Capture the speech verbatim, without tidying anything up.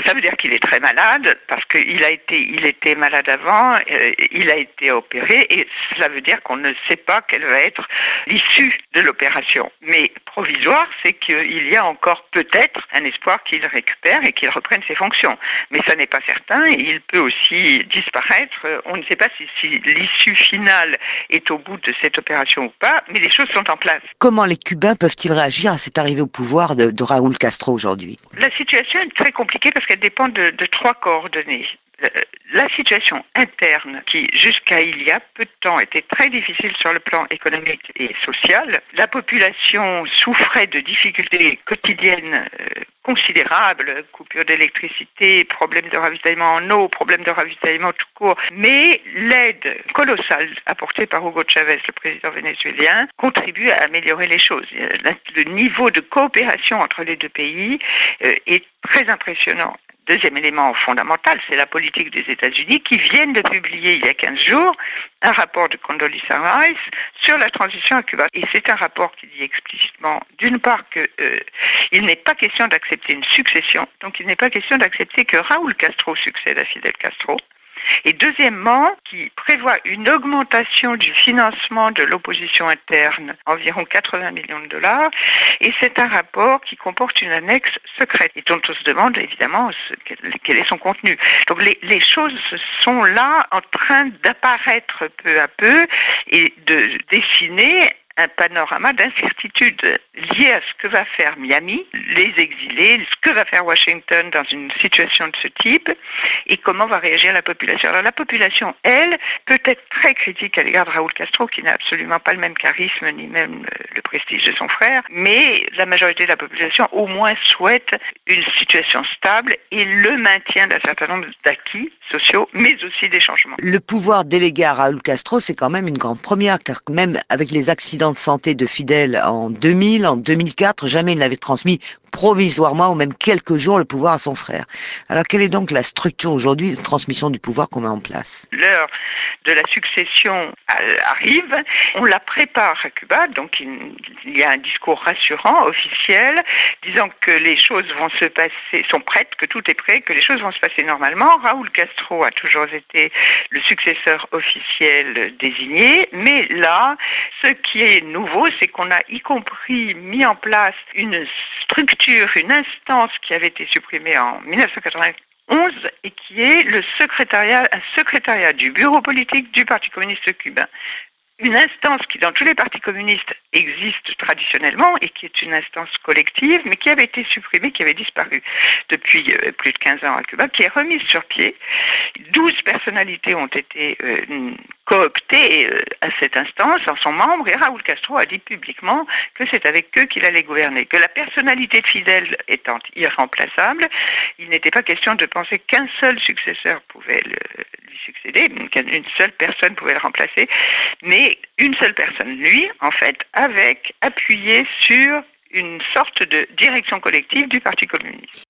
Ça veut dire qu'il est très malade parce qu'il a été, il était malade avant, euh, il a été opéré et cela veut dire qu'on ne sait pas quelle va être l'issue de l'opération. Mais provisoire, c'est qu'il y a encore peut-être un espoir qu'il récupère et qu'il reprenne ses fonctions. Mais ça n'est pas certain et il peut aussi disparaître. On ne sait pas si, si l'issue finale est au bout de cette opération ou pas, mais les choses sont en place. Comment les Cubains peuvent-ils réagir à cette arrivée au pouvoir de, de Raúl Castro aujourd'hui? La situation est très compliquée parce qu'elle dépend de, de trois coordonnées. La situation interne, qui jusqu'à il y a peu de temps était très difficile sur le plan économique et social, la population souffrait de difficultés quotidiennes euh, considérables, coupure d'électricité, problèmes de ravitaillement en eau, problèmes de ravitaillement tout court, mais l'aide colossale apportée par Hugo Chavez, le président vénézuélien, contribue à améliorer les choses. Le niveau de coopération entre les deux pays euh, est très impressionnant. Deuxième élément fondamental, c'est la politique des États-Unis qui viennent de publier il y a quinze jours un rapport de Condoleezza Rice sur la transition à Cuba. Et c'est un rapport qui dit explicitement, d'une part, qu'il euh, n'est pas question d'accepter une succession, donc il n'est pas question d'accepter que Raúl Castro succède à Fidel Castro. Et deuxièmement, qui prévoit une augmentation du financement de l'opposition interne, environ quatre-vingts millions de dollars, et c'est un rapport qui comporte une annexe secrète, et dont on se demande évidemment ce, quel, quel est son contenu. Donc les, les choses sont là en train d'apparaître peu à peu et de dessiner un panorama d'incertitude lié à ce que va faire Miami, les exilés, ce que va faire Washington dans une situation de ce type et comment va réagir la population. Alors la population, elle, peut être très critique à l'égard de Raúl Castro qui n'a absolument pas le même charisme ni même le prestige de son frère, mais la majorité de la population au moins souhaite une situation stable et le maintien d'un certain nombre d'acquis sociaux, mais aussi des changements. Le pouvoir délégué à Raúl Castro, c'est quand même une grande première, car même avec les accidents de santé de Fidel en deux mille, en deux mille quatre, jamais il n'avait transmis provisoirement ou même quelques jours le pouvoir à son frère. Alors quelle est donc la structure aujourd'hui de transmission du pouvoir qu'on met en place? L'heure de la succession arrive, on la prépare à Cuba, donc il y a un discours rassurant, officiel, disant que les choses vont se passer, sont prêtes, que tout est prêt, que les choses vont se passer normalement. Raúl Castro a toujours été le successeur officiel désigné, mais là, ce qui est nouveau, c'est qu'on a y compris mis en place une structure, une instance qui avait été supprimée en dix-neuf cent quatre-vingt-onze et qui est le secrétariat, un secrétariat du bureau politique du Parti communiste cubain. Une instance qui, dans tous les partis communistes, existe traditionnellement et qui est une instance collective, mais qui avait été supprimée, qui avait disparu depuis euh, plus de quinze ans à Cuba, qui est remise sur pied. douze personnalités ont été euh, cooptées euh, à cette instance en son membre, et Raúl Castro a dit publiquement que c'est avec eux qu'il allait gouverner, que la personnalité de Fidel étant irremplaçable, il n'était pas question de penser qu'un seul successeur pouvait le, lui succéder, qu'une seule personne pouvait le remplacer, mais une seule personne, lui, en fait, avec appuyé sur une sorte de direction collective du Parti communiste.